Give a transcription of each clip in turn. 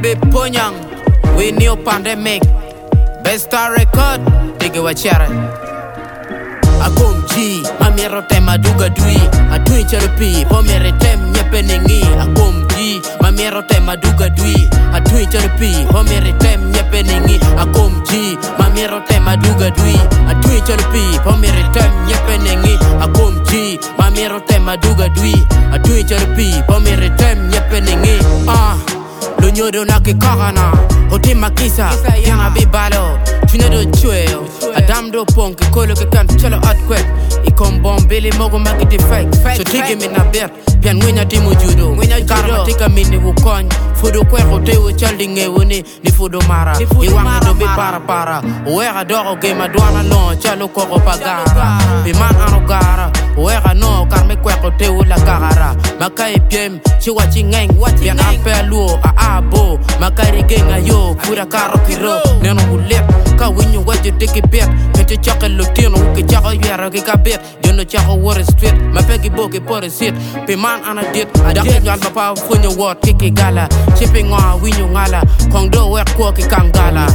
Baby Ponyang, we new pandemic. Best star record, dig what share. Akom G, mamero tema duga dui. A dui cherupi, pomere tem nyepenengi. Akom G, mamero tema duga dui. A dui cherupi, pomere tem nyepenengi. Akom G, mamero tema duga dui. A dui cherupi, pomere tem nyepenengi. Akom G, mamero tema duga dui. A dui cherupi, pomere tem nyepenengi. Lo nyodo na ke karana Hote makisa Yana bibalo Tune do chueo Adam do pong Ke kolo ke kan chalo earthquake Ikom bombele mogo magi de fake So tiki mi na bet Pian ngwenya timu judo Karma tika mini wukony Fudo kwe kote wo chaldi ngewone Ni fudo mara Iwang do be para para Uweka doko game adwana no Chalo koko pagara Piman anogara Uweka no Karme kwe kote wo la gagara Makai piem Chiwa chingeng Pian ampe luo Abo Makari genga yo Pura karo kiro Neno ulep Ka winyo wajo teki bet Kete chaka lutino Uke chaka yara kika bet Yono chaka water street Mapegi boke pore sit Piman anadit Dake nyan papa funyo wat kiki gala Chipping on winyo ngala Kongdo wek kwa ki kangala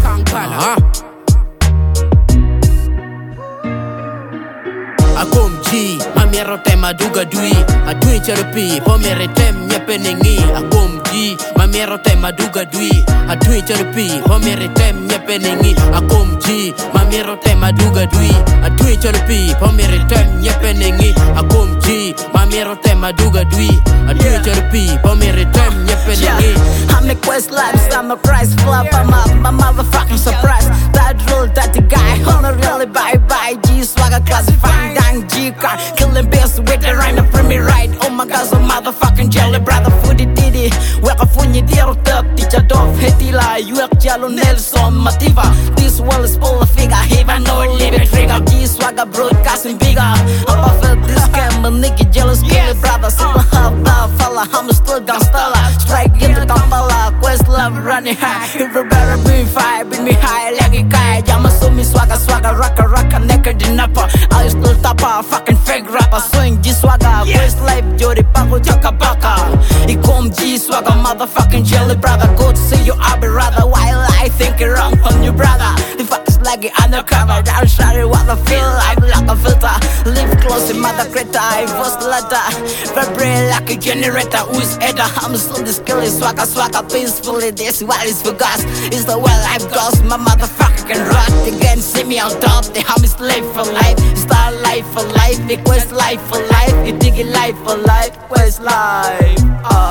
Akom G, mamero tema duga dui. A dui cherupi, pomere tem nyepenengi. Akom G, mamero tema duga dui. A dui cherupi, pomere tem nyepenengi. Akom G, mamero tema duga dui. A dui cherupi, pomere tem nyepenengi. Akom G, mamero tema duga dui. A dui cherupi, pomere tem nyepenengi. I'm a quest lives, I'm a price flop. I'm a motherfucking surprise. That rule, that the guy, on a really bye-bye. G swagger classifying dang G car. Killing bills with the rhyme of me right. Oh my god, so motherfucking jelly brother foodie diddy. Weka funny dear top teacher dove hetila. You have jello Nelson Mativa. This world is full of figure. Heaven no living trigger. G swagger broadcasting bigger. Up I felt this scam, a nigga jealous killing brother. Super half the fella, I'm still gun stella. Strike in the Kampala, quest love running high. Everybody bring fire, bring me high like a guy. Yama so me swagger, rocka, naked in upper. I still tapa, fucking fake rapper. Swing G swagger, quest life, Jody Paco, Jaka Baka. Ikom G swagger, motherfucking jelly brother. Go to see you, I'll be rather. While I think it wrong on you, brother. The fuck is like it undercover. Down sorry what I feel, I'm like a filter. Live close in mother critter, I was letter. Vibrate like a generator, who's Edda? I'm still the skill is swagger, peacefully. This what is for gas. It's the well I've lost, my motherfucker can rock. Again, see me on top, the hum is life for life. Star life for life, the quest life for life. You dig it life for life, quest life.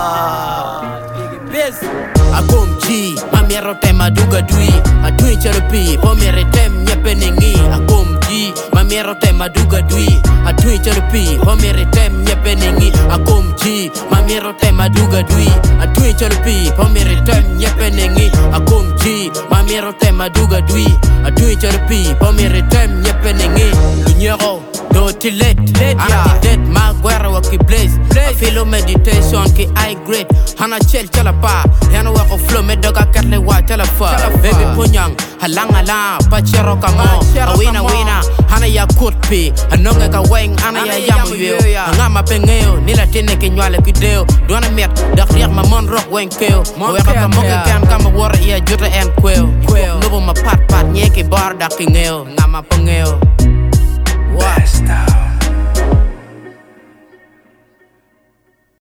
This. Akom G, mamero tema duga dui. A dui cherupi, pomere tem nyepenengi. Akom G, mamero tema duga dui. A dui cherupi, pomere tem nyepenengi. Akom G, mamero tema duga dui. A dui cherupi, pomere tem nyepenengi. Akom G, mamero tema duga dui. A dui cherupi, pomere tem nyepenengi. Lunyero, do tilet, anti dead, ma guerra wa ki blaze. A filo meditation ki high grade. Hana chel chalapa, hana wa flow me doga katle wa telefa. Baby Ponyang, halangala, pachero kamo. Wina, hana ya kurpi. Anonga ka weng, ana ya yamu yo. Ngama pengeo, nila tine kinywale kideo. Duana met, dakriak ma mon rock weng keo. Weka ka moke kan kama wara iya juta en kweo. Nubo ma pat, nyeki bar dakingeo. Ngama pengeo.